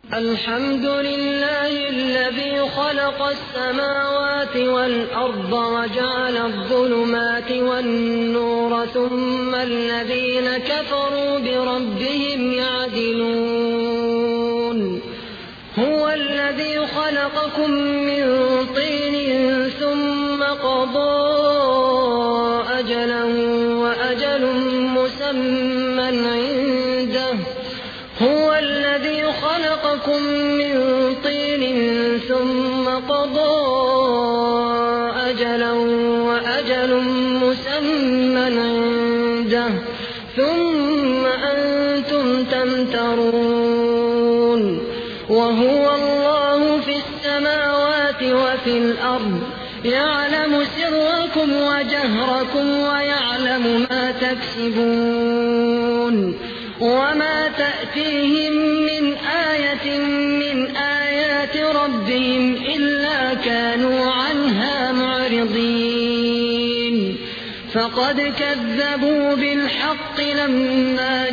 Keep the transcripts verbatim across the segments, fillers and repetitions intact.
الحمد لله الذي خلق السماوات والأرض وجعل الظلمات والنور ثم الذين كفروا بربهم يعدلون هو الذي خلقكم من طين ثم قضى أجلا وأجل مسمى عنده هو الذي خلقكم من طين ثم قضى أجلا وأجل مسمى عنده ثم أنتم تمترون وهو الله في السماوات وفي الأرض يعلم سركم وجهركم ويعلم ما تكسبون وما تأتيهم من آية من آيات ربهم إلا كانوا عنها معرضين فقد كذبوا بالحق لما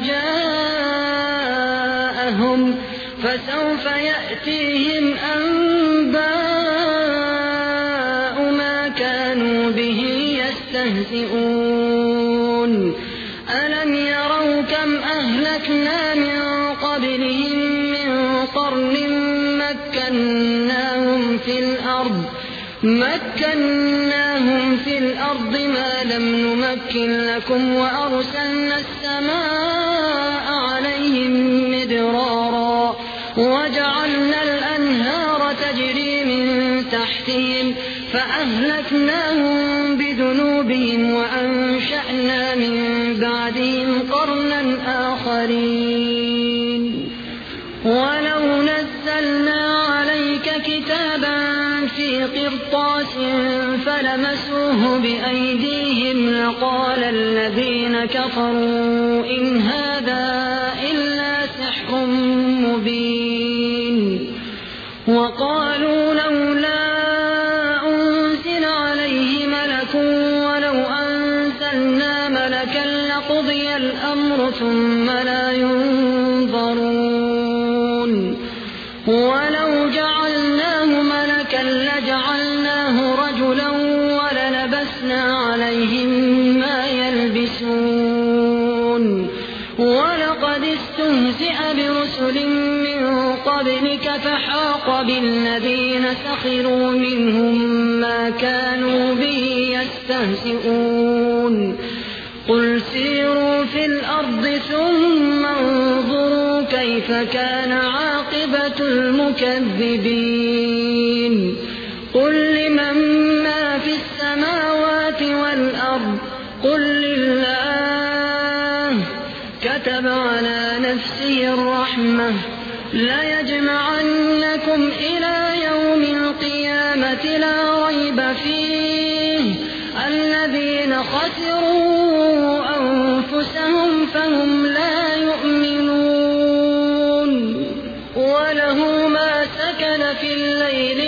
جاءهم فسوف يأتيهم أنباء ما كانوا به يستهزئون ألم يروا كم أهلكنا من قبلهم من قرن مكناهم في الأرض مكناهم في الأرض ما لم نمكن لكم وأرسلنا السماء عليهم مدرارا وجعلنا الأنهار تجري من تحتهم فأهلكناهم بذنوبهم وأنشأنا من بعدهم قرنا آخرين ولو نزلنا عليك كتابا في قرطاس فلمسوه بأيديهم لقال الذين كفروا إن هذا إلا سحر مبين وقالوا لولا أنزل عليه ملك ولو أنزلنا ملكا لقضي الأمر ثم لا ينظرون ولو جعلناه ملكا لجعلناه رجلا وللبسنا عليهم ما يلبسون ولقد استهزئ برسل من قبلك فحاق بالذين سخروا منهم ما كانوا به يستهزئون قل سيروا في الأرض ثم انظروا كيف كان عاقبة المكذبين قل لمن ما في السماوات والأرض قل لله كتب على نفسه الرحمة ليجمعنكم إلى يوم القيامة لا ريب فيه الذين خسروا أنفسهم فهم لا يؤمنون وله ما سكن في الليل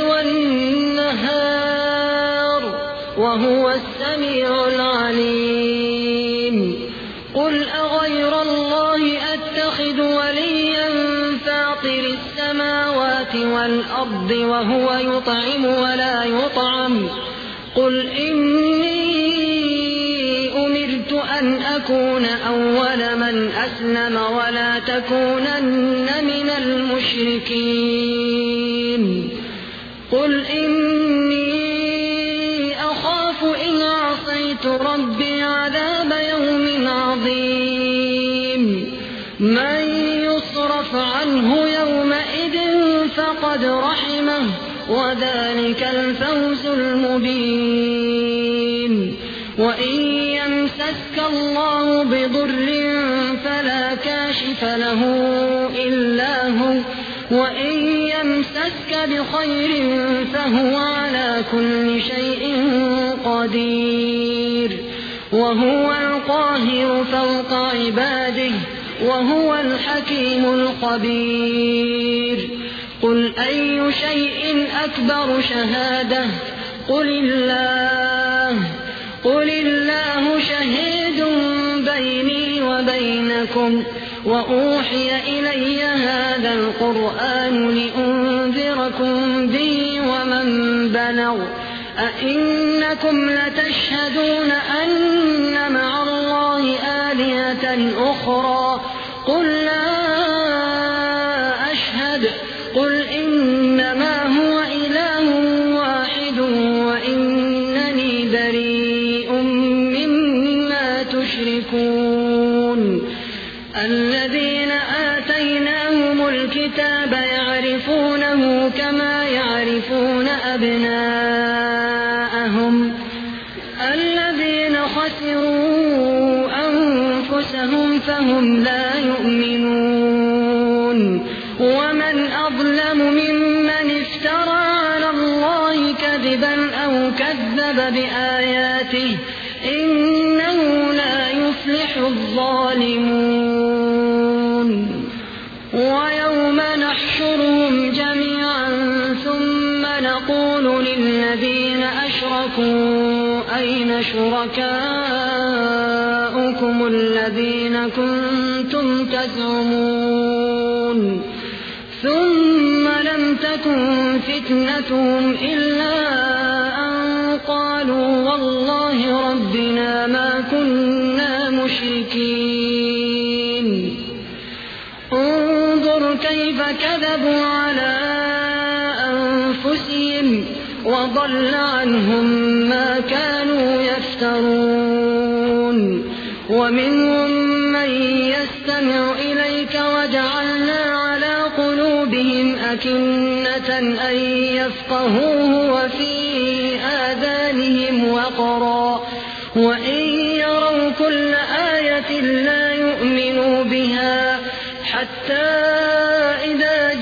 والنهار وهو السميع العليم قل أغير الله أتخذ وليا فاطر السماوات والأرض وهو يطعم ولا يطعم قل إني أمرت أن أكون أول من أسلم ولا تكونن من المشركين قل إني أخاف إن عصيت ربي عذاب يوم عظيم من يصرف عنه يومئذ فقد رحمه وذلك الفوز المبين وإن يمسسك الله بضر فلا كاشف له إلا هو وإن يمسسك بخير فهو على كل شيء قدير وهو القاهر فوق عباده وهو الحكيم الخبير قل أي شيء أكبر شهادة قل الله قل الله شهيد بيني وبينكم وأوحي إلي هذا القرآن لأنذركم به ومن بلغ أئنكم لتشهدون أن مع الله آلهة أخرى قل لا أشهد قل إنما هو إله واحد وإنني بريء مما تشركون الذين آتيناهم الكتاب يعرفونه كما يعرفون أبناءهم الذين خسروا أنفسهم فهم لا يؤمنون ومن أظلم ممن افترى على الله كذبا أو كذب بآياته إنه لا يفلح الظالمون ويوم نحشرهم جميعا ثم نقول للذين أشركوا أين شركاؤكم الذين كنتم تزعمون ثم لم تكن فتنتهم إلا أن قالوا والله ربنا ما كنا مشركين انظر كيف كذبوا على أنفسهم وضل عنهم ما كانوا يفترون ومنهم من يستمع إليك وجعلنا على قلوبهم أكنة أن يفقهوه وفي آذانهم وقرا وإن يروا كل آية لا يؤمنوا بها حتى إذا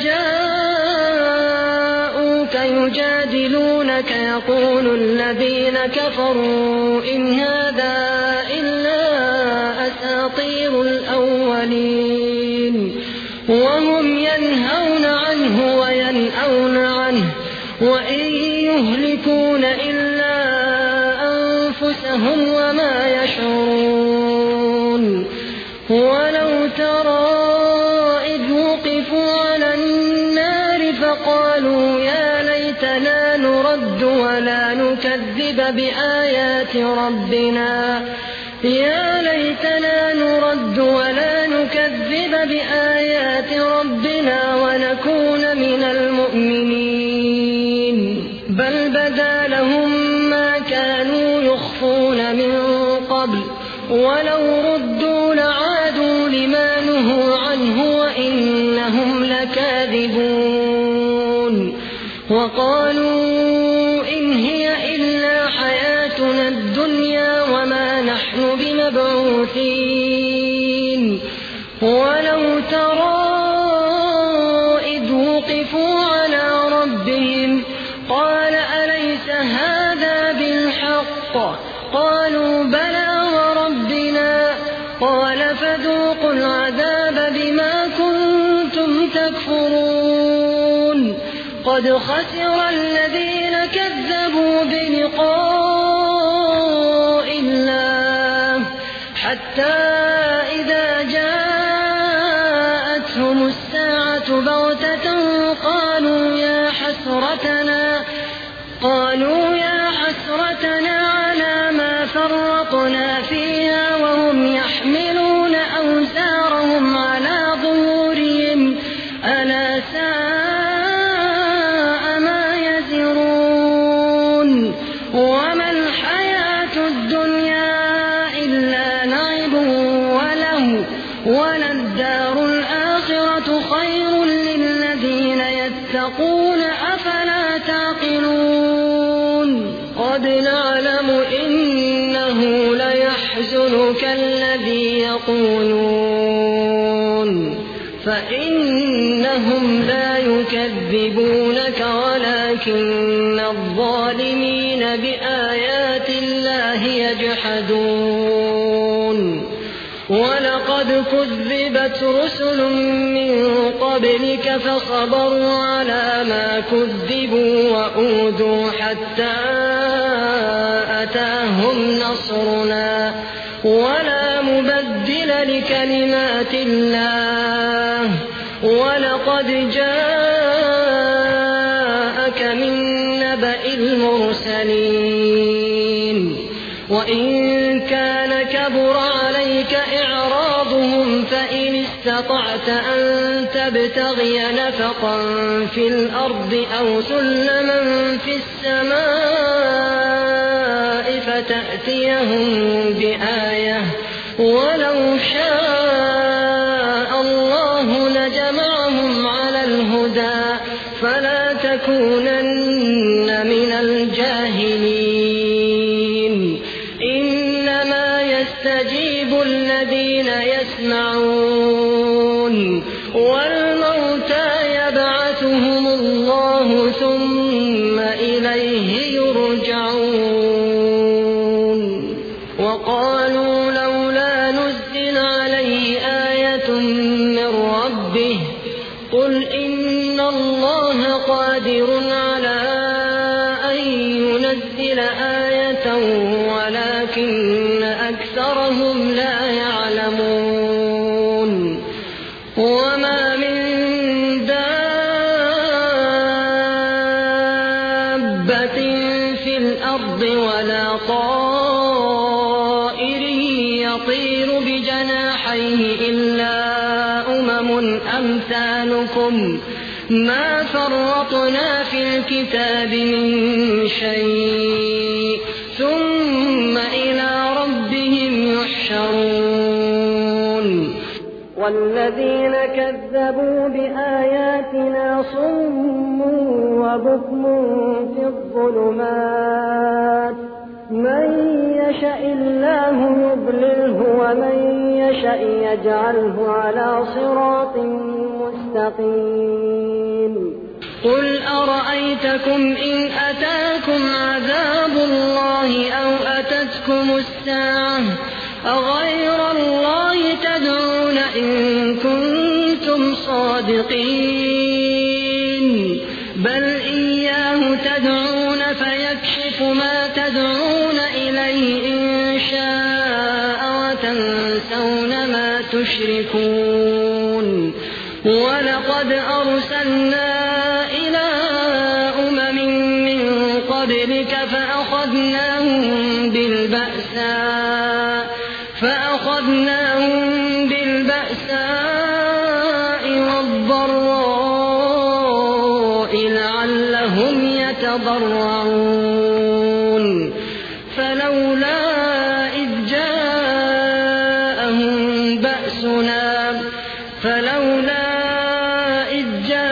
جاءوك يجادلونك يقول الذين كفروا إن هذا إلا أساطير الأولين وهم ينهون عنه وينأون عنه وإن يهلكون إلا أنفسهم وما يشعرون ولو ترى إذ وقفوا على النار فقالوا يا ليتنا نرد ولا نكذب بآيات ربنا يا ليتنا نرد ولا نكذب بآيات ربنا ونكون من المؤمنين بل بدا لهم ما كانوا يخفون من قبل ولو ردوا لعادوا لما نهوا عنه وإنهم لكاذبون وقالوا إن هي إلا حياتنا الدنيا وما نحن بمبعوثين ولو ترى إذ وقفوا على ربهم قال أليس هذا بالحق قالوا بلى وربنا قال فذوقوا العذاب بما كنتم تكفرون قد خسر الذين كذبوا بلقاء الله حتى إذا جاءتهم الساعة بغتة قالوا يا حسرتنا قالوا يا حسرتنا على ما فرطنا فيها وهم يحملون أوزارهم على ظهورهم ألا ساء ما يزرون وما الحياة الدنيا إلا لعب وله وللدار الآخرة خير للذين يتقون أفلا تعقلون قد نعلم إنه ليحزنك الذي يقولون فإنهم لا يكذبونك ولكن الظالمين بآيات الله يجحدون ولقد كذبت رسل من قبلك فصبروا على ما كذبوا وأوذوا حتى أتاهم نصرنا ولا مبدل لكلمات الله ولقد جاءك من نبأ المرسلين وإن كان كبر عليك إعراضهم فإن استطعت أن تبتغي نفقا في الأرض أو سلما في السماء فتأتيهم بآية ولو شاء الله لجمعهم على الهدى فلا تكونن من الجاهلين إنما يستجيب الذين يسمعون والموتى يبعثهم الله ثم إليه يرجعون وقالوا لولا نزل عليه آية من ربه قل إن الله قادر على أن ينزل آية ولكن أكثرهم لا يعلمون وما من دابة في الأرض ولا طائر يطير بجناحيه إلا أمم أمثالكم ما فرطنا في الكتاب من شيء ثم إلى ربهم يحشرون والذين كذبوا بآياتنا صم وبكم في الظلمات من يشاء الله يضلله ومن يشاء يجعله على صراط مستقيم قل أرأيتكم إن أتاكم عذاب الله أو أتتكم الساعة أغير الله تدعون إن كنتم صادقين بل إياه تدعون فيكشف ما تدعون إليه إن شاء وتنسون ما تشركون ولقد أرسلنا إلى أمم من قبلك فأخذناهم بالبأساء فأخذناهم بالبأساء والضراء لعلهم يتضرعون فلولا إذ جاءهم بأسنا فلولا إذ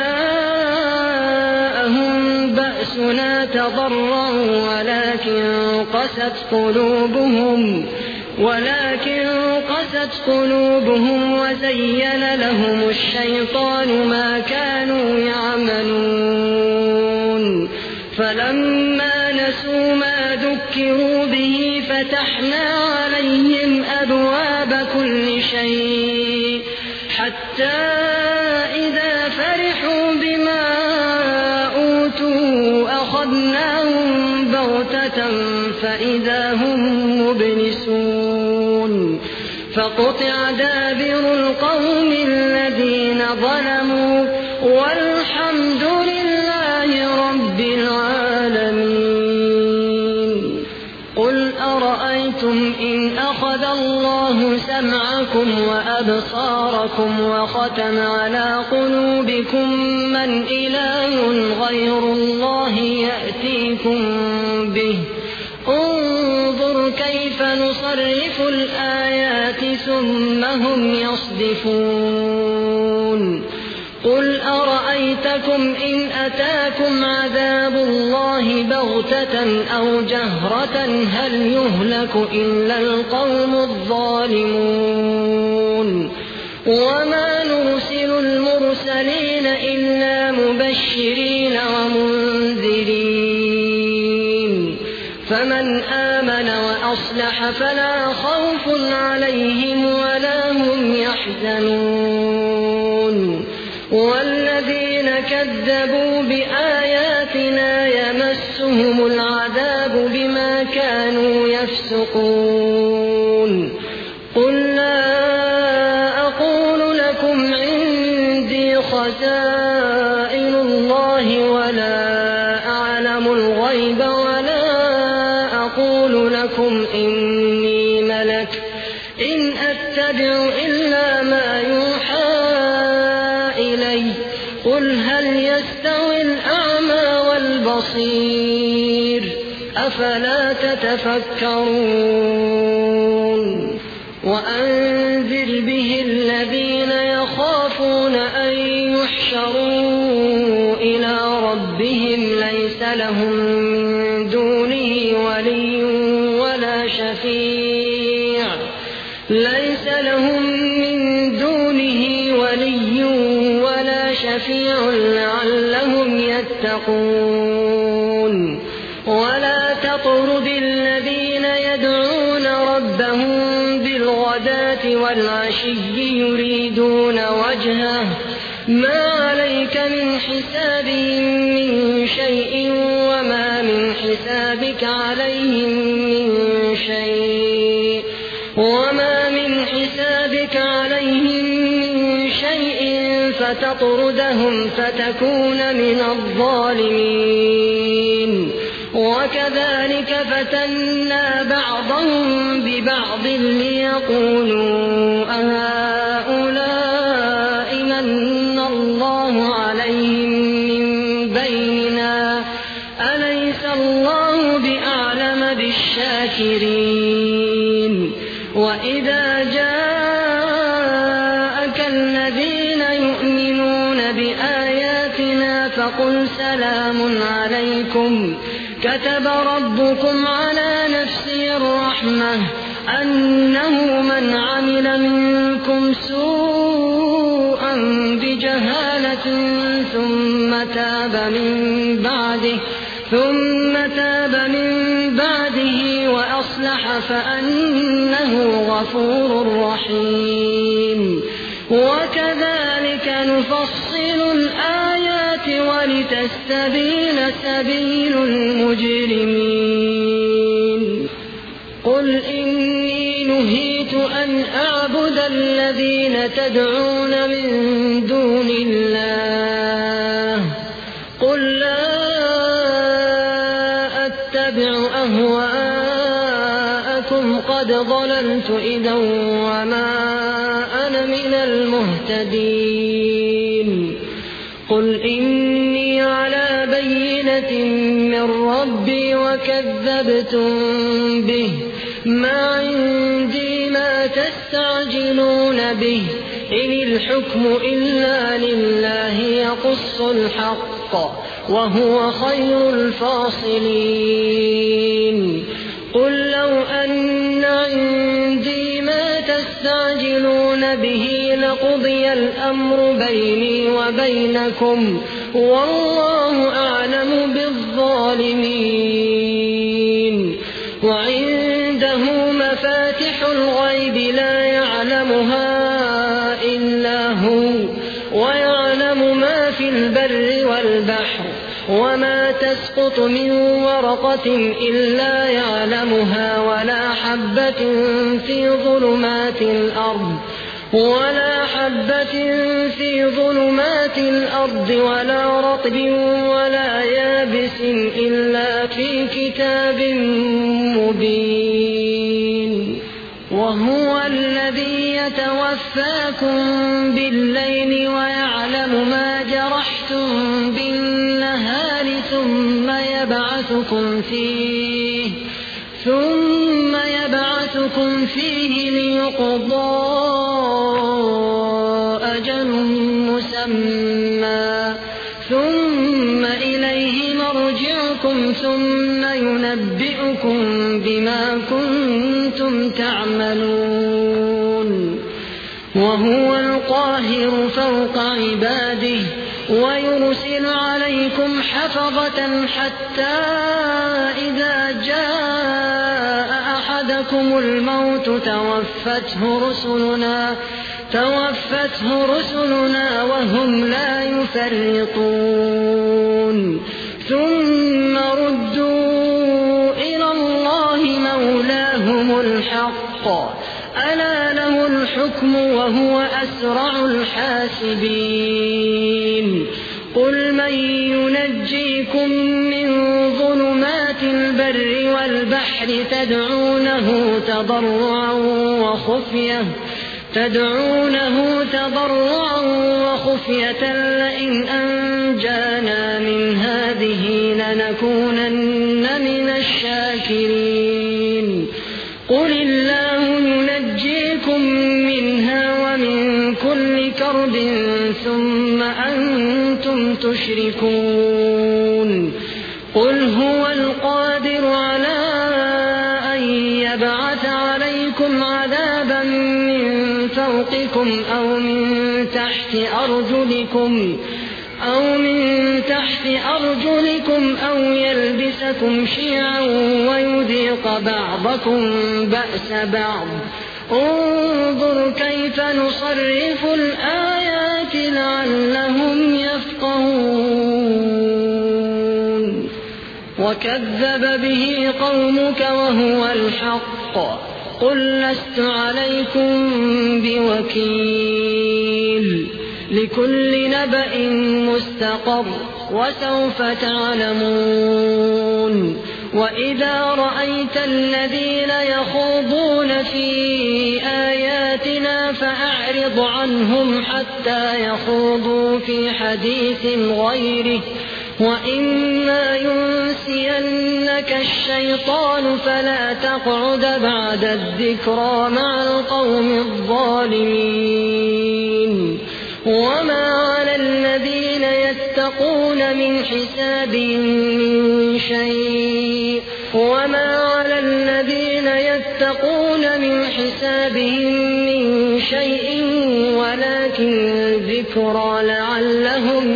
جاءهم بأسنا تضرعوا ولكن قست قلوبهم ولكن قست قلوبهم وزين لهم الشيطان ما كانوا يعملون فلما نسوا ما ذكروا به فتحنا عليهم أبواب كل شيء حتى إذا فرحوا بما أوتوا أخذناهم بغتة فإذا هم مبلسون فقطع دابر القوم الذين ظلموا والحمد لله رب العالمين قل أرأيتم إن أخذ الله سمعكم وأبصاركم وختم على قلوبكم من إله غير الله يأتيكم به انظر كيف نصرف الآيات ثم هم يصدفون قل أرأيتكم إن أتاكم عذاب الله بغتة أو جهرة هل يهلك إلا القوم الظالمون وما نرسل المرسلين إلا مبشرين ومنذرين فمن آمن وأصلح فلا خوف عليهم ولا هم يحزنون والذين كذبوا بآياتنا يمسهم العذاب بما كانوا يفسقون الله ولا أعلم الغيب ولا أقول لكم إني ملك إن أتبع إلا ما يوحى إلي قل هل يستوي الأعمى والبصير أفلا تتفكرون وأنذر به الذين يخافون أن يحشروا إلى ربهم ليس لهم من دونه ولي ولا شفيع ليس لهم من دونه ولي ولا شفيع لعلهم يتقون ولا تطرد الذين يدعون ربهم بالغداة والعشي يريدون وجهه ما عليك من حسابهم من شيء وما من حسابك عليهم من شيء وما من حسابك عليهم من شيء فتطردهم فتكون من الظالمين وكذلك فتنا بعضهم ببعض ليقولوا أهؤلاء من الله عليهم من بيننا أليس الله بأعلم بالشاكرين وإذا جاءك الذين يؤمنون بآياتنا فقل سلام عليكم كتب ربكم على نفسه الرحمة أنه من عمل منكم سوءا بجهالة ثم تاب من بعده ثم تاب من بعده وأصلح فأنه غفور رحيم وكذلك نفصل الآيات ولتستبين سبيل المجرمين قل إني نهيت أن أعبد الذين تدعون من دون الله قل لا أتبع أهواءكم قد ضللت إذا وما أنا من المهتدين قل إني على بينة من ربي وكذبتم به ما عندي ما تستعجلون به إن الحكم إلا لله يقص الحق وهو خير الفاصلين قل لو أن عندي ما تستعجلون به لقضي الأمر بيني وبينكم والله أعلم بالظالمين وعنده مفاتح الغيب لا يعلمها إلا هو ويعلم ما في البر والبحر وما تسقط من ورقة إلا يعلمها ولا حبة في ظلمات الأرض ولا حبة في ظلمات الأرض ولا رطب ولا يابس إلا في كتاب مبين وهو الذي يتوفاكم بالليل ويعلم ما جرحتم بالنهار ثم يبعثكم فيه ثم يبعثكم فيه ليقضى أجل مسمى ثم إليه مرجعكم ثم ينبئكم بما كنتم تعملون وهو القاهر فوق عباده ويرسل عليكم حفظة حتى إذا جاء أحدكم الموت توفته رسلنا توفته رسلنا وهم لا يفرطون ثم ردوا إلى الله مولاهم الحق ألا له الحكم وهو أسرع الحاسبين قل من ينجيكم من ظلمات البر والبحر تدعونه تضرعا وخفية تدعونه تضرعا وخفية لئن أنجانا من هذه لنكونن من الشاكرين قل الله ينجيكم منها ومن كل كرب ثم أنتم تشركون قل هو القادر على أن يبعث عليكم عذابا من فوقكم أو من تحت أرجلكم أو من تحت أرجلكم أو يلبسكم شيعا ويذيق بعضكم بأس بعض انظر كيف نصرف الآيات لعلهم يفقهون وكذب به قومك وهو الحق قل لست عليكم بوكيل لكل نبأ مستقر وسوف تعلمون وإذا رأيت الذين يخوضون في آياتنا فأعرض عنهم حتى يخوضوا في حديث غيره وإما ينسينك الشيطان فلا تقعد بعد الذكرى مع القوم الظالمين وما على الذين يتقون من حسابهم من شيء وما على الذين يتقون من حسابهم من شيء ولكن ذكرى لعلهم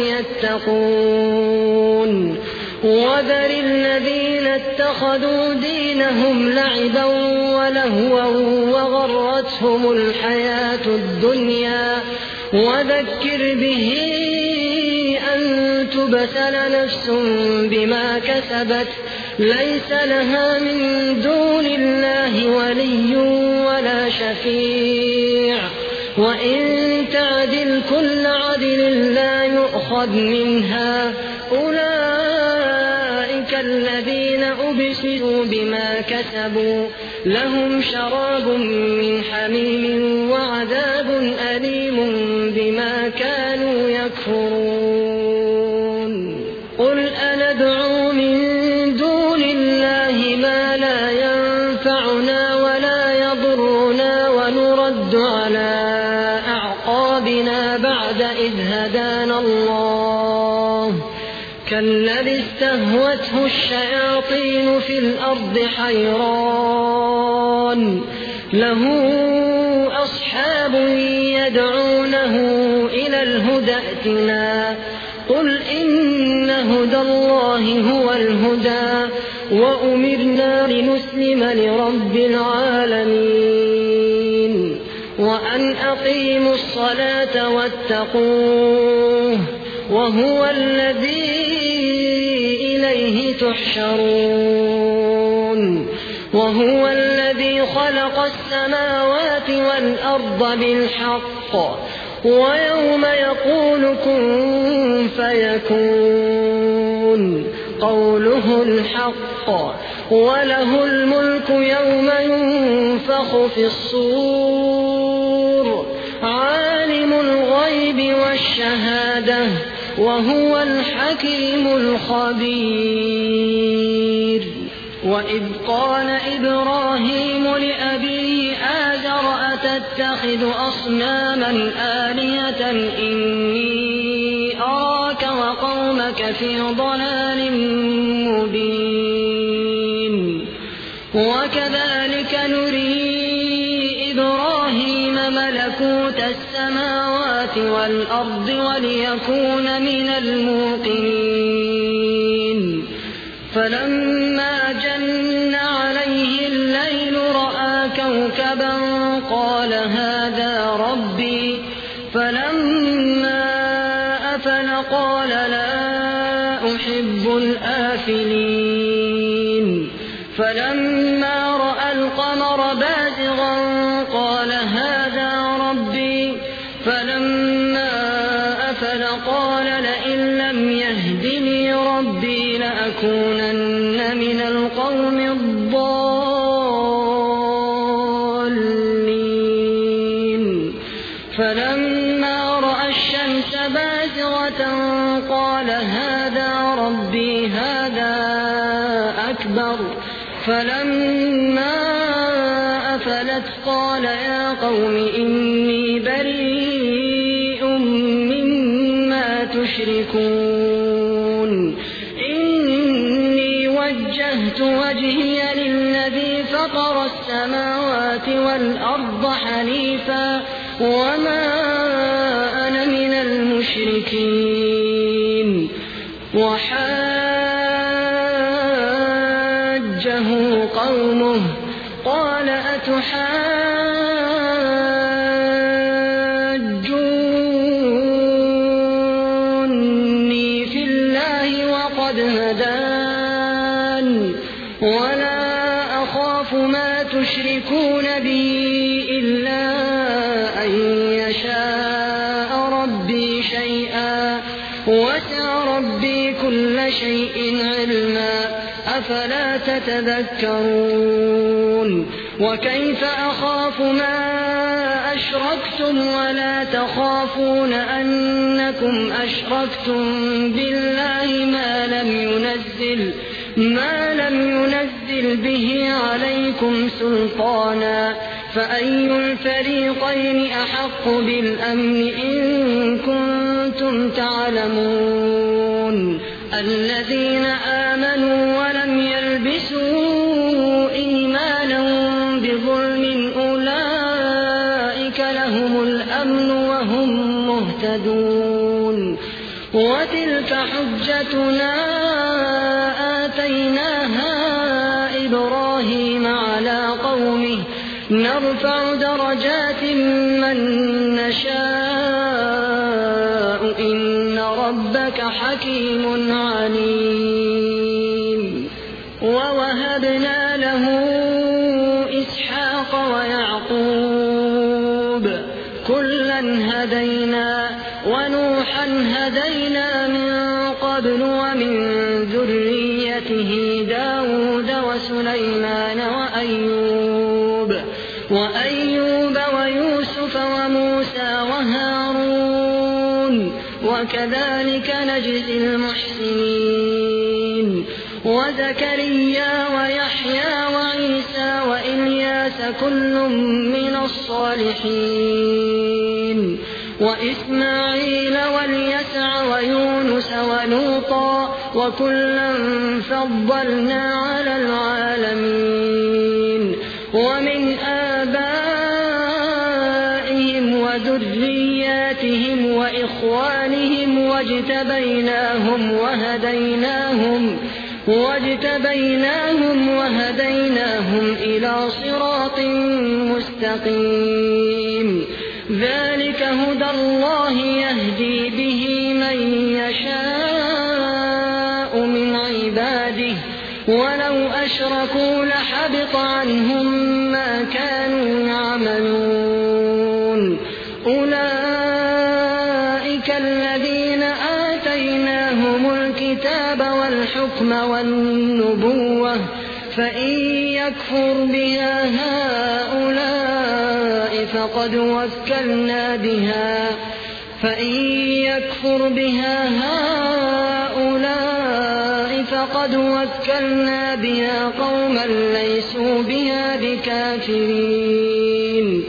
يتقون وذر الذين اتخذوا دينهم لعبا ولهوا وغرتهم الحياة الدنيا وذكر به أن تبتل نفس بما كسبت ليس لها من دون الله ولي ولا شفيع وإن تعدل كل عدل لا يؤخذ منها أولئك الذين أبسلوا بما كسبوا لهم شراب من حميم وعذاب أليم بما كانوا يكفرون قل أندعو من دون الله ما لا ينفعنا ولا يضرنا ونرد على أعقابنا بعد إذ هدانا الله كالذي استهوته الشياطين في الأرض حيران له أصحاب يدعونه إلى الهدى ائتنا قل إن هدى الله هو الهدى وأمرنا لنسلم لرب العالمين وأن أقيموا الصلاة واتقوه وهو الذي إليه تحشرون وهو الذي خلق السماوات والأرض بالحق ويوم يقول كن فيكون قوله الحق وله الملك يوم ينفخ في الصور عالم الغيب والشهادة وهو الحكيم الخبير وإذ قال إبراهيم لأبيه آزر أتتخذ أصناما آلهة إني أراك وقومك في ضلال مبين وكذلك نري إبراهيم ملكوت السماوات والأرض وليكون من الموقنين فلما جن عليه الليل رأى كوكبا قال هذا ربي فلما أفل قال لا أحب الآفلين فلما رأى القمر بازغا قال هذا ربي فلما أفل قال لئن لم يهدني ربي لأكونن من القوم الضالين فلما رأى الشمس بازغة قال هذا ربي هذا أكبر فلما أفلت قال يا قوم إني بريء مما تشركون إني وجهت وجهي للذي فطر السماوات والأرض حنيفا وما أنا من المشركين وحاجه قومه قال أتحاجوني في الله وقد هدان ولا أخاف ما تشركون به إلا أن يشاء ربي شيئا وسع ربي كل شيء علما أفلا تتذكرون وكيف أخاف ما أشركتم ولا تخافون أنكم أشركتم بالله ما لم ينزل ما لم ينزل به عليكم سلطانا فأي الفريقين أحق بالأمن إن كنتم تعلمون الذين آمنوا ولم يلبسوا إيمانهم بظلم أولئك لهم الأمن وهم مهتدون وتلك حجتنا آتيناها إبراهيم على قومه نرفع درجات من نشاء إن ربك حكيم عليم ووهبنا له إسحاق ويعقوب كلا هدينا ونوحا هدينا من قبل ومن ذريته داود وسليمان وأيوب وأيوب ويوسف وموسى وهارون وكذلك نجزي المحسنين وزكريا ويحيى وعيسى وإلياس كل من الصالحين وإسماعيل واليسع ويونس ولوطا وكلا فضلنا على العالمين ومن آبائهم وذرياتهم وإخوانهم واجتبيناهم وهديناهم واجتبيناهم وهديناهم إلى صراط مستقيم ذلك هدى الله يهدي به من يشاء من عباده ولو أشركوا لحبط عنهم ما كانوا يعملون أولئك الذين آتيناهم الكتاب والحكم والنبوة فإن يكفر بها هؤلاء فقد وكلنا بها فإن يكفر بها هؤلاء فقد وكلنا بها قوما ليسوا بها بكافرين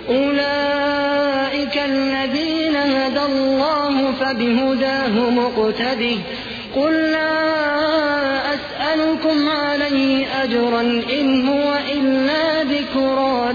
أولئك الذين هدى الله فبهداه مقتده قل لا أسألكم عليه أجرا إن هو إلا ذكرى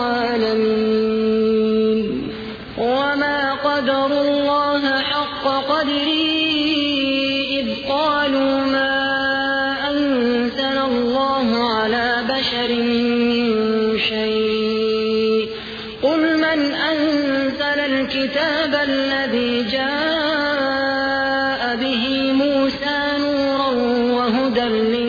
للعالمين وما قدروا الله حق قدره إذ قالوا ما أنزل الله على بشر من شيء قل من أنزل الكتاب الذي جاء به موسى نورا وهدى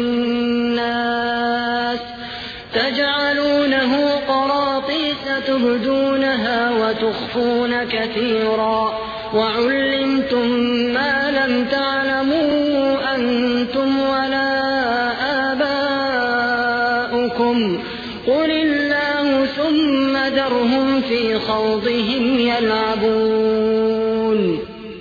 للناس تجعلونه قراطيس تبدونها وتخفون كثيرا وعلمتم ما لم تعلموا تعلموا أنتم ولا آباؤكم قل الله ثم ذرهم في خوضهم يلعبون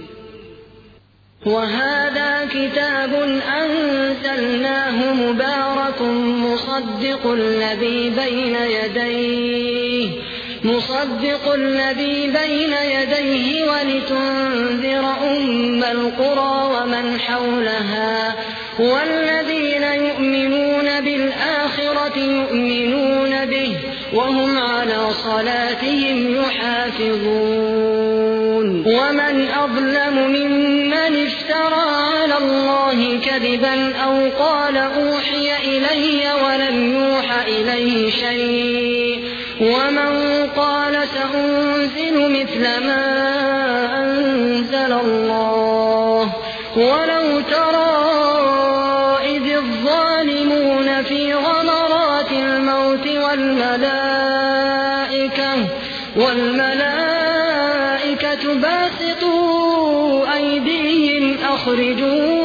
وهذا كتاب أنزلناه مبارك مصدق الذي بين يديه مصدق الذي بين يديه ولتنذر أم القرى ومن حولها والذين يؤمنون بالآخرة يؤمنون به وهم على صلاتهم يحافظون ومن أظلم ممن افترى على الله كذبا أو قال أوحي إلي ولم يوحى إليه شيء ومن قال سأنزل مثل ما أنزل الله ولو ترى إذ الظالمون في غمرات الموت والملائكة والملائكة باسطوا أيديهم أخرجوا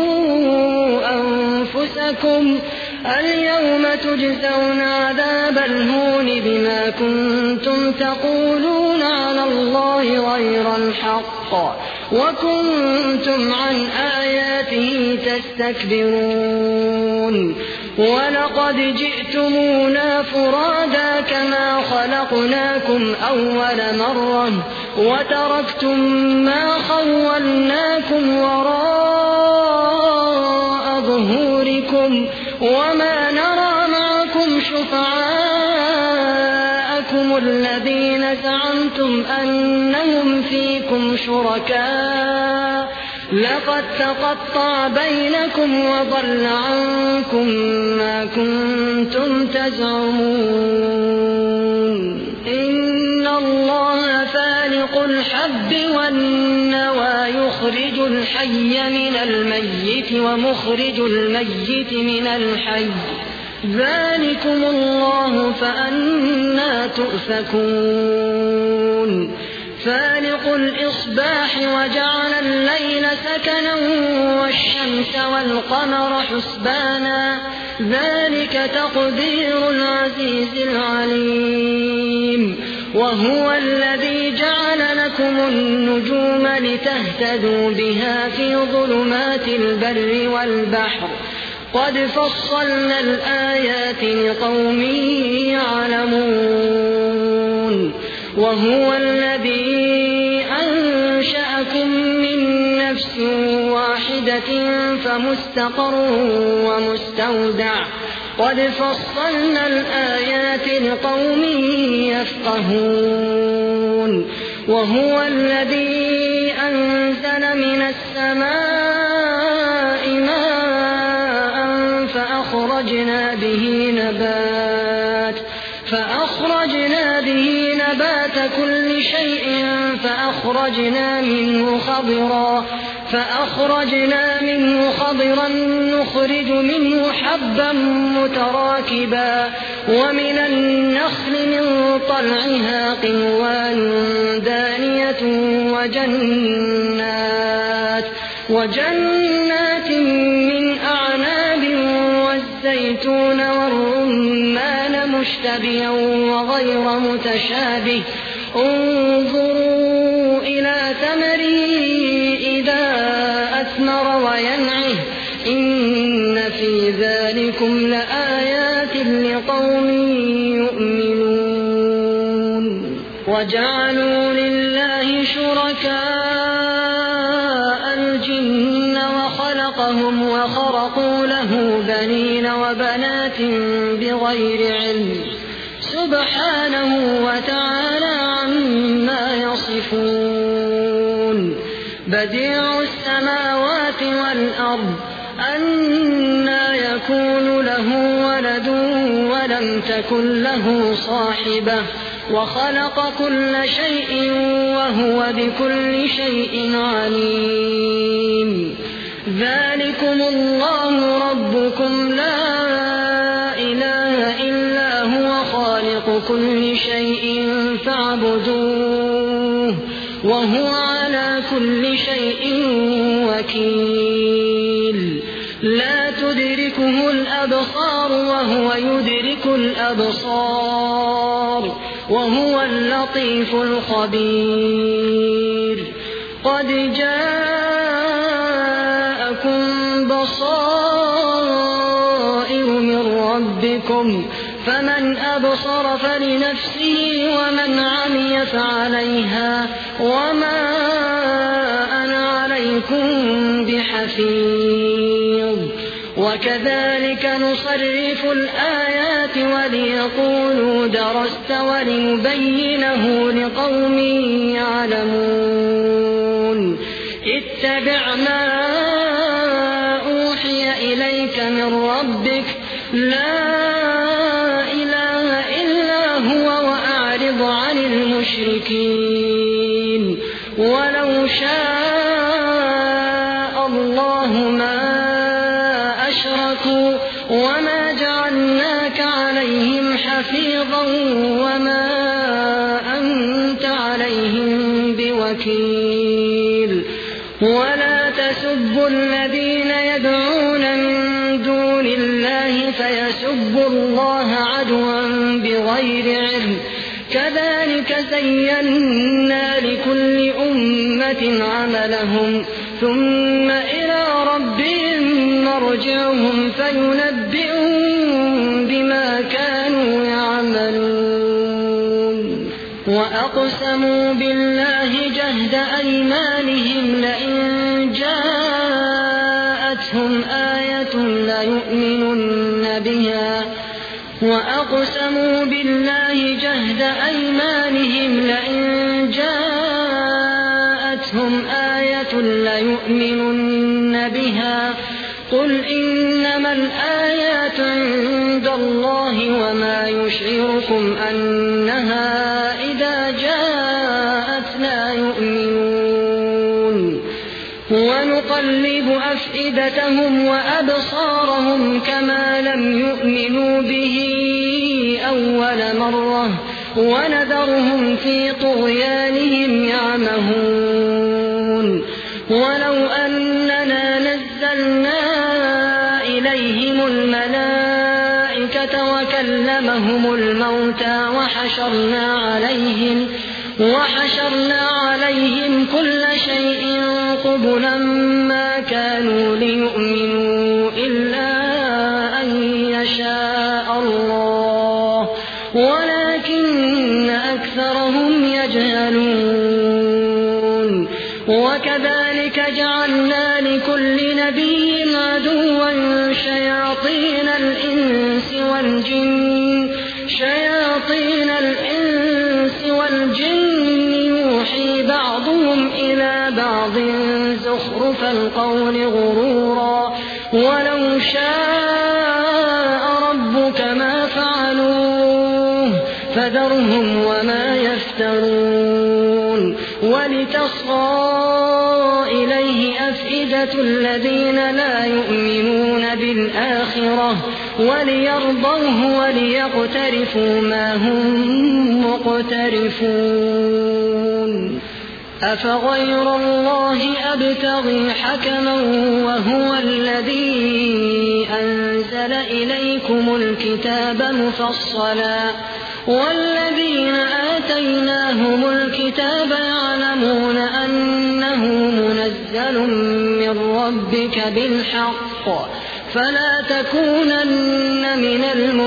أنفسكم اليوم تجزون عذاب الهون بما كنتم تقولون على الله غير الحق وكنتم عن آياته تستكبرون ولقد جئتمونا فرادا كما خلقناكم أول مرة وتركتم ما خولناكم وراء ظهوركم وما نرى معكم شفعاءكم الذين زعمتم أنهم فيكم شركاء لقد تقطع بينكم وضل عنكم ما كنتم تزعمون إن الله فالق الحب والنوى يخرج الحي من الميت ومخرج الميت من الحي ذلكم الله فأنى تؤفكون فالق الإصباح وجعل الليل سكنا والشمس والقمر حسبانا ذلك تقدير العزيز العليم وهو الذي جعل لكم النجوم لتهتدوا بها في ظلمات البر والبحر قد فصلنا الآيات لقوم يعلمون وهو الذي أنشأكم من نفس واحدة فمستقر ومستودع قد فصلنا الآيات لقوم يفقهون وهو الذي أنزل من السماء ماء فأخرجنا به نبات فأخرجنا به نبات كل شيء فأخرجنا منه خضرا فأخرجنا منه خضرا نخرج منه حبا متراكبا ومن النخل من طلعها قنوان دانية وجنات وجنات من أعناب والزيتون والرمان مشتبها وغير متشابه انظروا إلى ثمره إذا أثمر وينعه إن في ذلكم لآيات لقوم يؤمنون وجعلوا لله شركاء الجن وخلقهم وخرقوا له بنين وبنات بغير علم سبحانه وتعالى عما يصفون بديع السماوات والأرض أنى يكون له ولد ولم تكن له صاحبة وخلق كل شيء وهو بكل شيء عليم ذلكم الله ربكم لا إله إلا هو خالق كل شيء فاعبدوه وهو على كل شيء وكيل لا تدركه الأبصار وهو يدرك الأبصار وهو اللطيف الخبير. قد جاءكم بصائر من ربكم فمن أبصر فلنفسه ومن عمي فعليها وما أنا عليكم بحفيظ. وكذلك نصرف الآيات وليقولوا درست ولنبينه لقوم يعلمون. اتبع ما أوحي إليك من ربك لا إله إلا هو وأعرض عن المشركين. ولو شاء الله ما أشركوا وما جعلناك عليهم حفيظا وما أنت عليهم بوكيل. ولا تسبوا الذين يدعون من دون الله فيسبوا الله عدوا بغير علم. كذلك زينا لكل أمة عملهم ثم إلى ربهم مرجعهم فينبئهم بما كانوا يعملون. وأقسموا بالله جهد أيمانهم لئن جاءتهم آية ليؤمنن بها وأقسموا بالله جهد أيمانهم لئن جاءتهم آية ليؤمنن بها قل إنما الآيات عند الله وما يشعركم أنها إذا جاءت لا يؤمنون. ونقلب أفئدتهم وأبصارهم كما لم يؤمنوا به أول مرة ونذرهم في طغيانهم يعمهون. ولو أننا نزلنا إليهم الملائكة وكلمهم الموتى وحشرنا عليهم وحشرنا عليهم كل شيء قبلا ما كانوا ليؤمنوا إلا أن يشاء الله ولكن أكثرهم يجهلون. وكذلك جعلنا لكل نبي عدوا شياطين الإنس والجن شياطين الإنس والجن يوحي بعضهم إلى بعض زخرف القول غرورا ولو شاء ربك ما فعلوه فذرهم وما يفترون. ولتصغى إليه أفئدة الذين لا يؤمنون بالآخرة وليرضوه وليقترفوا ما هم مقترفون. أفغير الله أبتغي حكما وهو الذي أنزل إليكم الكتاب مفصلا والذين آتيناهم الكتاب يعلمون أنه منزل من ربك بالحق فلا تكونن من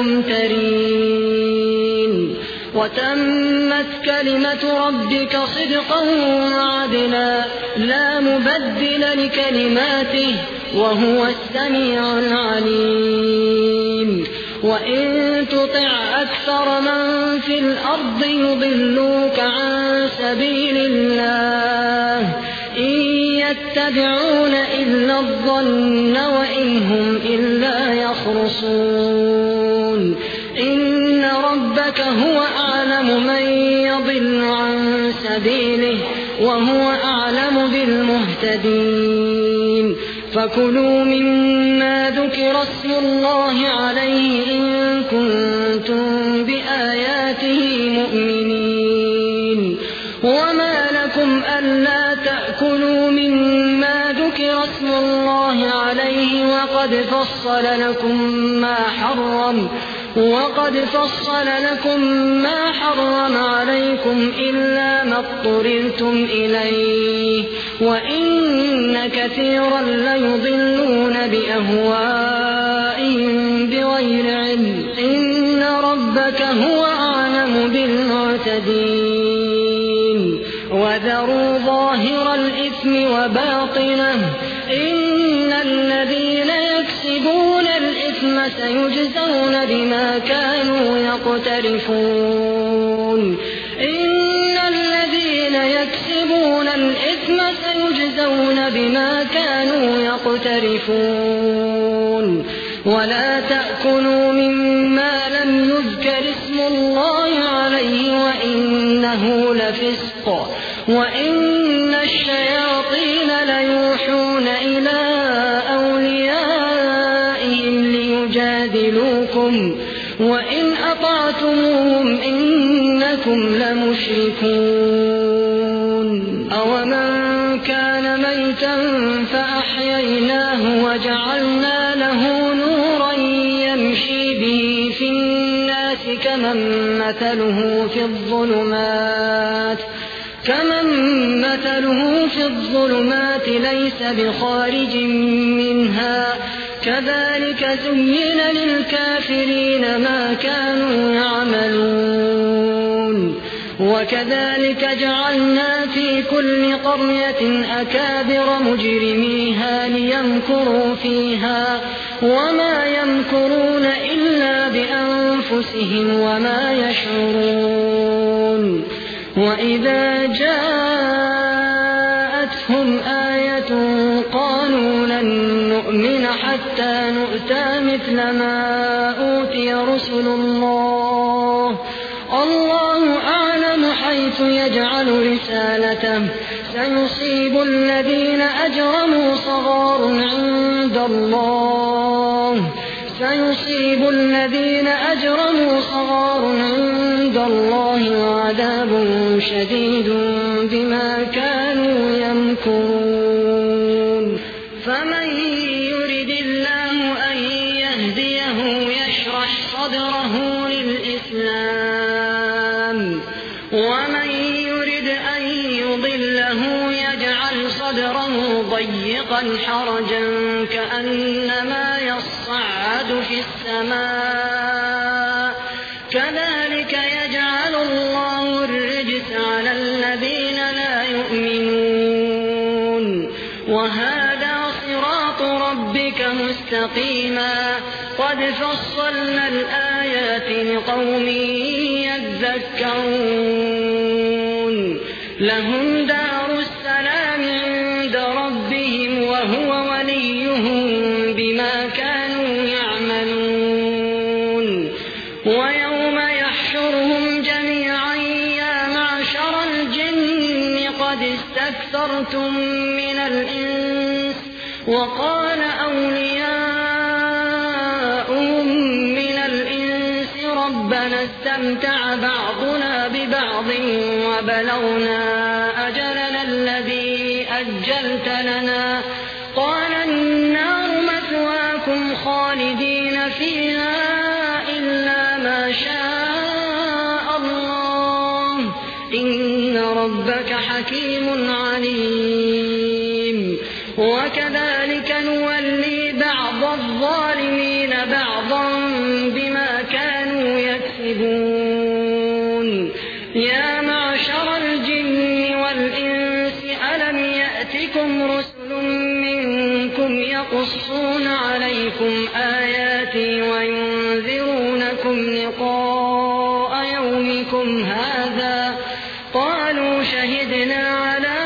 الممترين. وتمت كلمة ربك صدقا وعدلا لا مبدل لكلماته وهو السميع العليم. وإن تطع أكثر من في الأرض يضلوك عن سبيل الله إن يتبعون إلا الظن وإن هم إلا يخرصون. إن ربك هو أعلم من يضل عن سبيله وهو أعلم بالمهتدين. فكلوا مما ذكر اسم الله عليه إن كنتم بآياته مؤمنين. وما لكم ألا تأكلوا مما ذكر اسم الله عليه عليه وقد فصل لكم ما حرم وقد فصل لكم ما حرم عليكم إلا ما اضطررتم إليه وإن كثيرا ليضلون بأهوائهم بغير علم إن ربك هو أعلم بالمعتدين وذروا ظاهر الإثم وباطنه إن الذين يكسبون الإثم سيجزون بما كانوا يقترفون إن الذين يكسبون الإثم سيجزون بما كانوا يقترفون ولا تأكلوا مما لم يذكر اسم الله عليه وإنه لفسق وإن الشياطين ليوحون إلى أوليائهم ليجادلوكم وإن أطعتموهم إنكم لمشركون أومن كان ميتا فأحييناه وجعلنا له نورا يمشي به في الناس كمن مثله في الظلمات كمن مثله في الظلمات ليس بخارج منها كذلك زين للكافرين ما كانوا يعملون وكذلك جعلنا في كل قرية أكابر مجرميها ليمكروا فيها وما يمكرون إلا بأنفسهم وما يشعرون وإذا جاءتهم آية قالوا لن نؤمن حتى نؤتى مثل ما أوتي رسل الله الله أعلم حيث يجعل رسالته سيصيب الذين أجرموا صغار عند الله سيصيب الذين أجرموا صغار عند الله وعذاب شديد بما كانوا يمكرون فمن يرد الله أن يهديه يشرح صدره للإسلام ومن يرد أن يضله يجعل صدره ضيقا حرجا كأنما يصعد في السماء كذلك يجعل الله الرجس على الذين لا يؤمنون وهذا صراط ربك مستقيما قد فصلنا الآيات لقوم يذكرون لهم دار السلام عند ربهم وهو وليهم بما كانوا يعملون ويوم يحشرهم جميعا يا معشر الجن قد استكثرتم من الإنس وقال أولياؤهم من الإنس ربنا استمتع بعضنا ببعض وبلغنا أجلنا الذي أجلت لنا قال النار مثواكم خالدين فيها إلا ما شاء الله إن ربك حكيم عليم وكذلك نولي بعض الظالمين بعضا بما كانوا يكسبون يا معشر الجن والإنس ألم يأتكم رسل منكم يقصون عليكم آياتي وينذرونكم لقاء يومكم هذا قالوا شهدنا على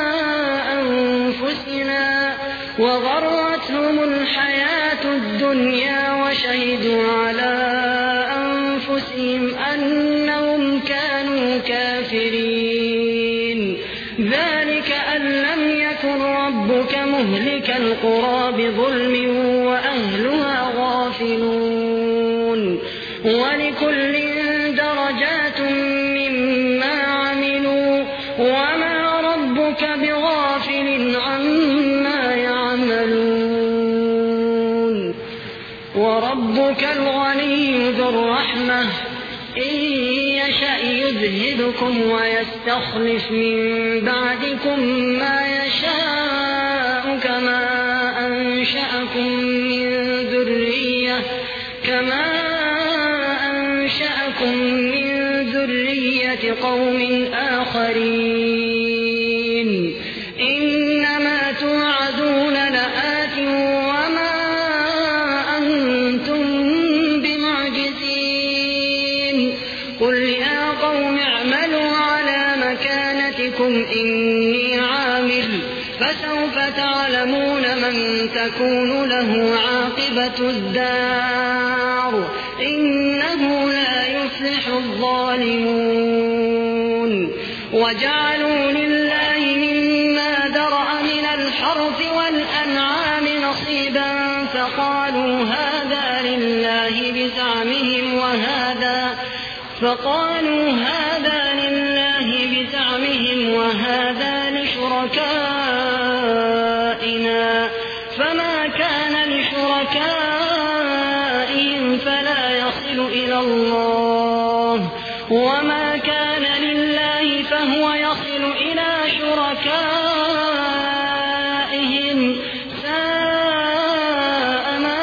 أنفسنا وغرتهم الحياة الدنيا وشهدوا على أنفسهم أنهم كانوا كافرين ذلك أن لم يكن ربك مهلك القرى بظلم وأهلها غافلون ولكل درجات مما عملوا وما ربك بغافل عما يعملون وربك الغني ذو الرحمة إن يشأ يذهبكم ويستخلف من بعدكم ما يشاء كما أنشأكم من ذرية كما أنشأكم من ذرية قوم آخرين إنما توعدون لآت وما أنتم بمعجزين قل يا قوم اعملوا على مكانتكم إني عامل فسوف تعلمون من تكون له عاقبة الدار إنه لا يفلح الظالمون وجعلوا لله مما ذرأ من الحرث والأنعام نصيبا فقالوا هذا لله بزعمهم وهذا فقالوا هذا لله بزعمهم وهذا لشركائنا فما كان لشركائهم فلا يصل إلى الله وما كان لله فهو يصل إلى شركائهم ساء ما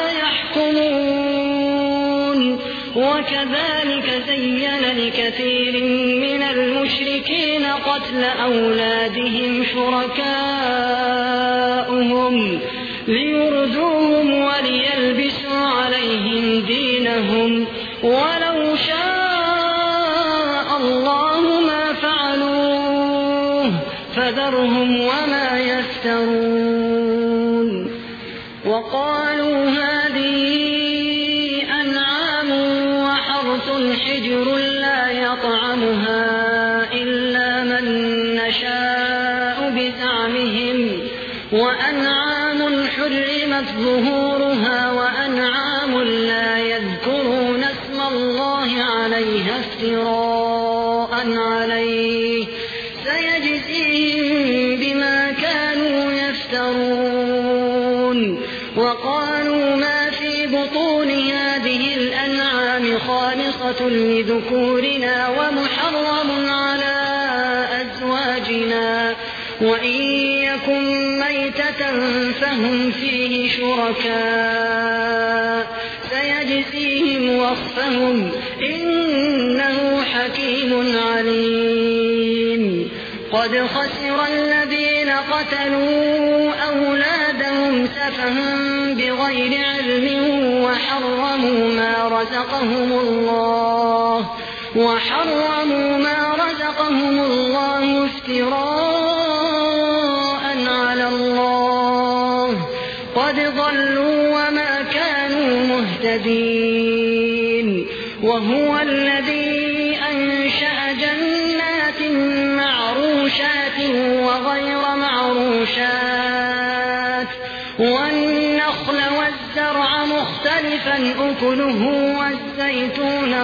يحكمون وكذلك زين لكثير من المشركين قتل أولادهم شركاؤهم ليردوهم وليلبسوا عليهم دينهم ولو شاء الله ما فعلوه فذرهم وما يفترون وقالوا هذه أنعام وحرث حجر لا يطعمها إلا من نشاء بزعمهم وأنعام حرمت ظهورها وأنعام لا يذكرون اسم الله عليها افتراء عليه سيجزيهم بما كانوا يفترون وقالوا ما في بطون هذه الأنعام خالصة لذكورنا ومحرم على أزواجنا وإن يكن ميتة فهم فيه شركاء سيجزيهم وصفهم إنه حكيم عليم قد خسر الذين قتلوا أولادهم سفها بغير علم وحرموا ما رزقهم الله وحرموا ما رزقهم الله افتراء على الله قد ضلوا وما كانوا مهتدين وهو الذي أنشأ جنات معروشات وغير معروشات والنخل والزرع مختلفا أكله والزيتون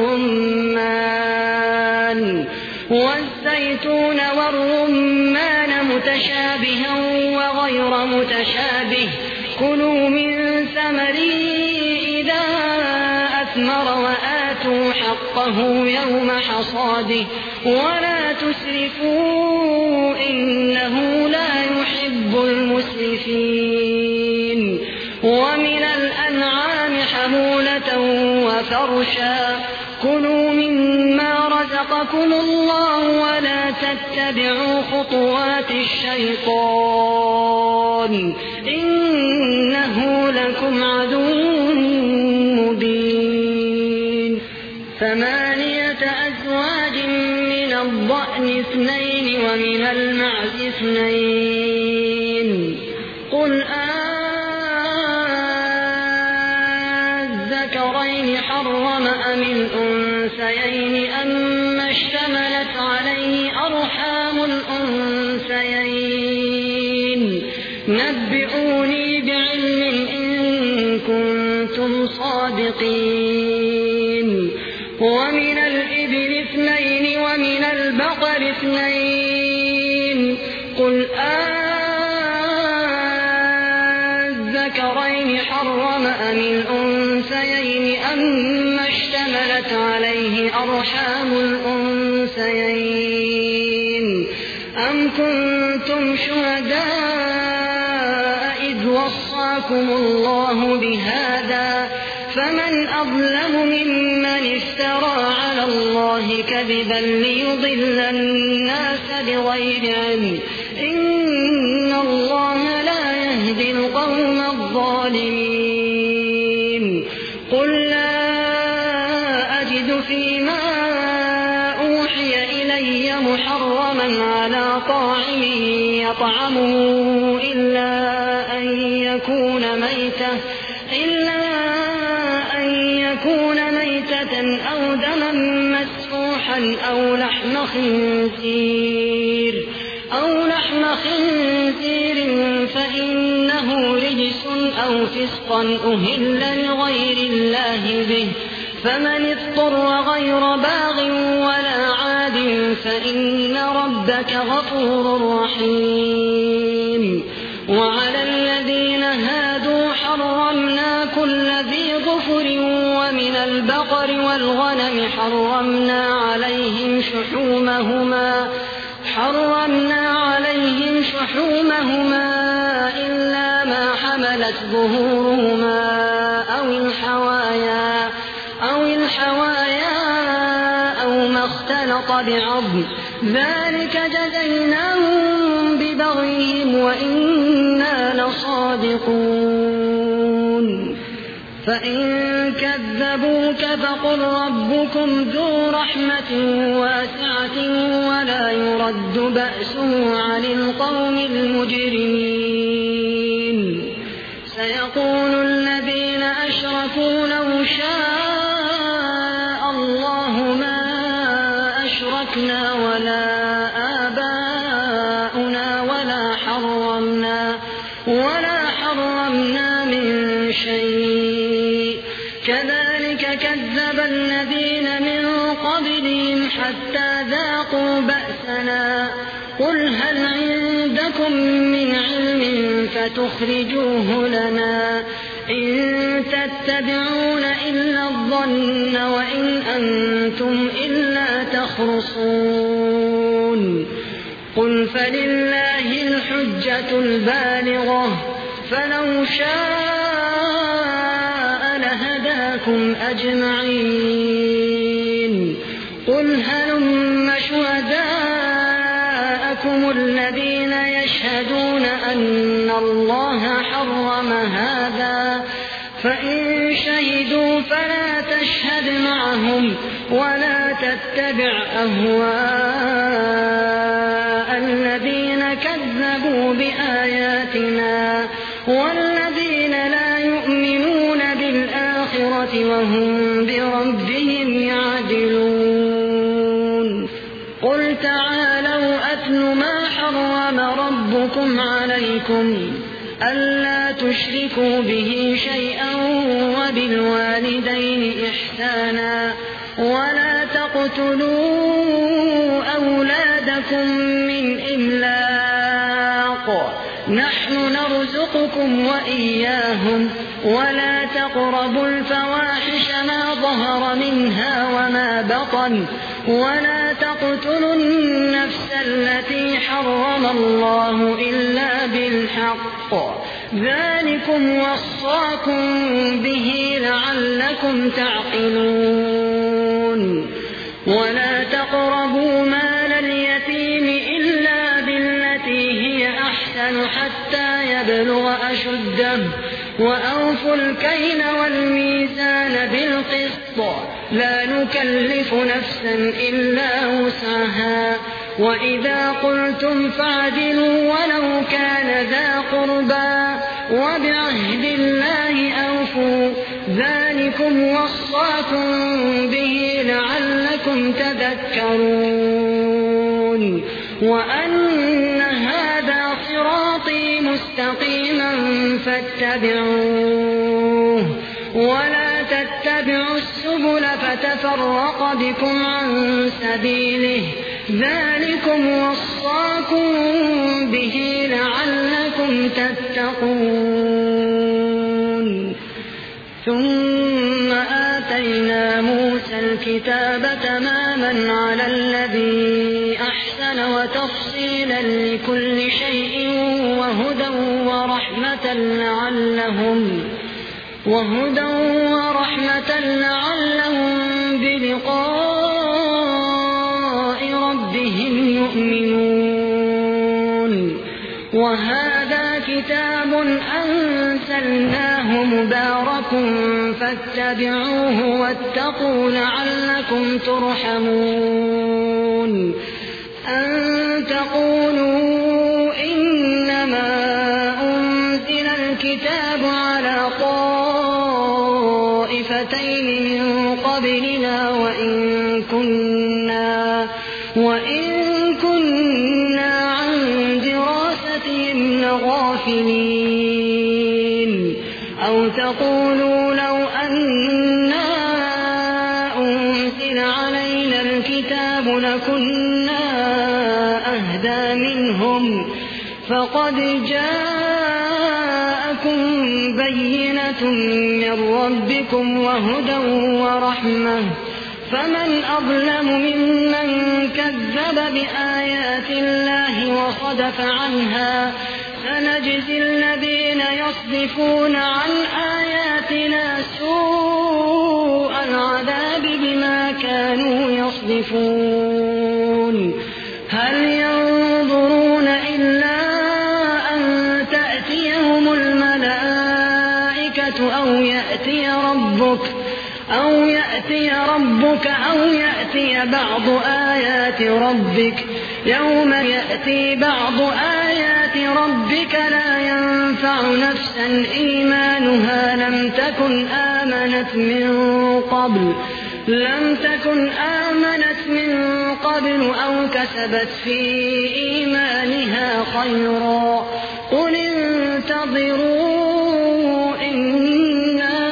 والرمان والزيتون والرمان متشابها وغير متشابه كلوا من ثمره إذا أثمر وآتوا حقه يوم حصاده ولا تسرفوا إنه لا يحب المسرفين ومن الأنعام حمولة وفرشا كلوا مما رزقكم الله ولا تتبعوا خطوات الشيطان إنه لكم عدو مبين ثمانية أزواج من الضأن اثنين ومن المعز اثنين قل أذكرين حرم أم الأنثيين أما اشتملت عليه أرحام الأنثيين نبئوني بعلم إن كنتم صادقين ومن الإبل اثنين ومن البقر اثنين قل أذكرين حرم أم الأنثيين أما اشتملت عليه أرحام الأنثيين أم كنتم شهداء إذ وصاكم الله بهذا فمن أظلم ممن افترى على الله كذبا ليضل الناس بغير علم إن الله لا يهدي القوم الظالمين قل لا أجد فيما أوحي إلي محرما على طاعم يطعمه إلا أن يكون ميتة إلا أن يكون ميتة أو دما مسفوحا أو لحم خنزير أو لحم خنزير فإنه رجس أو فسقا أهل لغير الله به فمن اضطر غير باغ ولا عاد فإن ربك غفور رحيم وعلى الذين هادوا حرمنا كل ذي ظفر ومن البقر والغنم حرمنا عليهم شحومهما حرمنا عليهم شحومهما إلا ما حملت ظهورهما أو الحوايا أو الحوايا أو ما اختلط بعظم ذلك جزيناهم ببغيهم وإنا لصادقون فإن كذبوك فقل ربكم ذو رحمة واسعة ولا يرد بأسه عن القوم المجرمين سيقول الذين أشركوا لو شاء الله ما أشركنا ولا آباؤنا ولا حرمنا ولا حرمنا من شيء كذلك كذب الذين من قبلهم حتى ذاقوا بأسنا قل هل عندكم من علم فتخرجوه لنا إن تتبعون إلا الظن وإن أنتم إلا تخرصون قل فلله الحجة البالغة فلو شاء لهداكم أجمعين قل هلم شهداءكم الذين يشهدون أن الله حرم هذا فإن شهدوا فلا تشهد معهم ولا تتبع أهواء الذين كذبوا بآياتنا والذين لا يؤمنون بالآخرة وهم بربهم يعدلون قل تعالوا أتل ما حرم ربكم عليكم ألا تشركوا به شيئا وبالوالدين إحسانا ولا تقتلوا أولادكم من إملاق نحن نرزقكم وإياهم ولا تقربوا الفواحش ما ظهر منها وما بطن ولا تقتلوا النفس التي حرم الله إلا بالحق ذلكم وصاكم به لعلكم تعقلون ولا تقربوا مال اليتيم إلا بالتي هي أحسن حتى يبلغ أشده وأوفوا الكيل والميزان بالقسط لا نكلف نفسا إلا وسعها وإذا قلتم فاعدلوا ولو كان ذا قربى وبعهد الله أوفوا ذلكم وصاكم به لعلكم تذكرون وأن هذا صراطي مستقيما فاتبعوه ولا تتبعوا السبل فتفرق بكم عن سبيله ذلكم وصاكم به لعلكم تتقون ثم آتينا موسى الكتاب تماما على الذي أحسن وتفصيلا لكل شيء وهدى ورحمة لعلهم وهدى ورحمة لعلهم بلقاء ربهم يؤمنون. وهذا كتاب أنزلناه مبارك فاتبعوه واتقوا لعلكم ترحمون. أن تقولوا إنما أنزل الكتاب على طائفتين من قبلنا وإن كنا وإن كنا عن دراستهم لغافلين. أو تقولوا لو أنا أنزل علينا الكتاب لكنا أهدى منهم فقد جاءكم بينة من ربكم وهدى ورحمة فمن أظلم ممن كذب بآيات الله وصدف عنها. سنجزي الذين يصدفون عن آياتنا سوء العذاب بما كانوا يصدفون. هل ينظرون إلا أن تأتيهم الملائكة أو يأتي ربك أو يأتي ربك أو يأتي بعض آيات ربك يوم يأتي بعض آيات ربك لا ينفع نفسا إيمانها لم تكن آمنت من قبل لم تكن آمنت من قبل أو كسبت في إيمانها خيرا. قل انتظروا إنا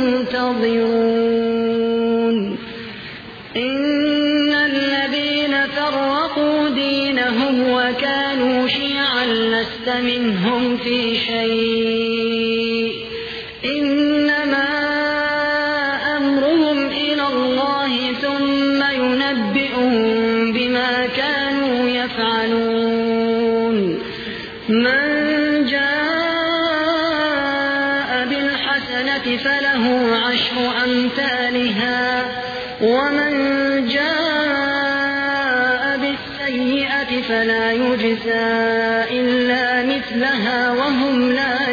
منتظرون. إن الذين فرقوا دينهم وكانوا شيعا لست منهم في شيء إنما أمرهم إلى الله ثم ينبئهم بما كانوا يفعلون. من جاء بالحسنة فله عشر أمثالها ومن جاء بالسيئة فلا يجزى إلا مثلها وهم لا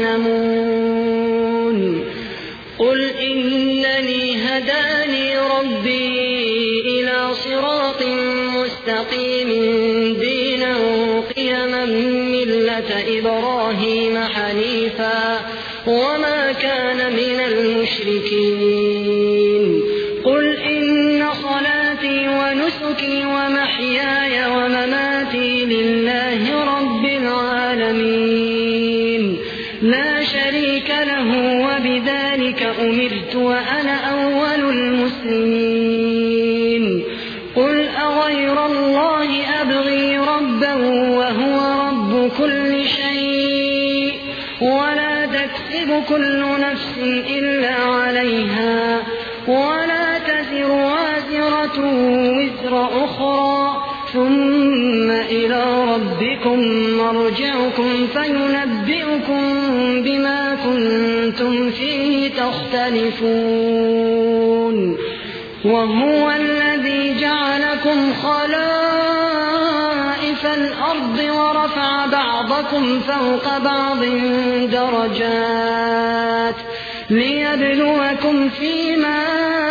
يظلمون. قل إنني هداني ربي إلى صراط مستقيم دينا قيما ملة إبراهيم حنيفا وما كان من المشركين. قل إن صلاتي ونسكي ومحياي ومماتي لله رب العالمين لا شريك له وبذلك أمرت وأنا أول المسلمين. قل أغير الله أبغي ربا وهو رب كل شيء ولا تكسب كل نفس إلا عليها ولا تزر وازرة وزر أخرى ثم إلى ربكم مرجعكم فينبئكم بما كنتم فيه تختلفون. وهو الذي جعلكم خلائف الأرض ورفع بعضكم فوق بعض درجات ليبلوكم فيما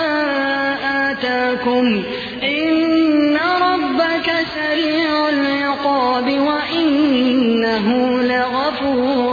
آتاكم إن ربك سريع العقاب وإنه لغفور